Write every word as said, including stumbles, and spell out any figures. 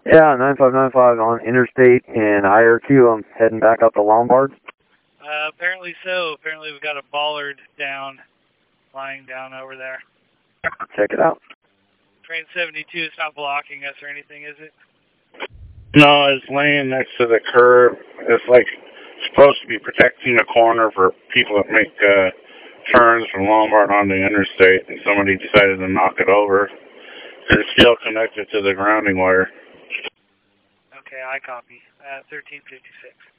Yeah, nine five nine five on Interstate in I R Q. I'm heading back up to Lombard. Uh, apparently so. Apparently we've got a bollard down, lying down over there. Check it out. Train seventy-two is not blocking us or anything, is it? No, it's laying next to the curb. It's like supposed to be protecting the corner for people that make uh, turns from Lombard onto the interstate, and somebody decided to knock it over. It's still connected to the grounding wire. Okay, I copy. Uh, thirteen fifty-six.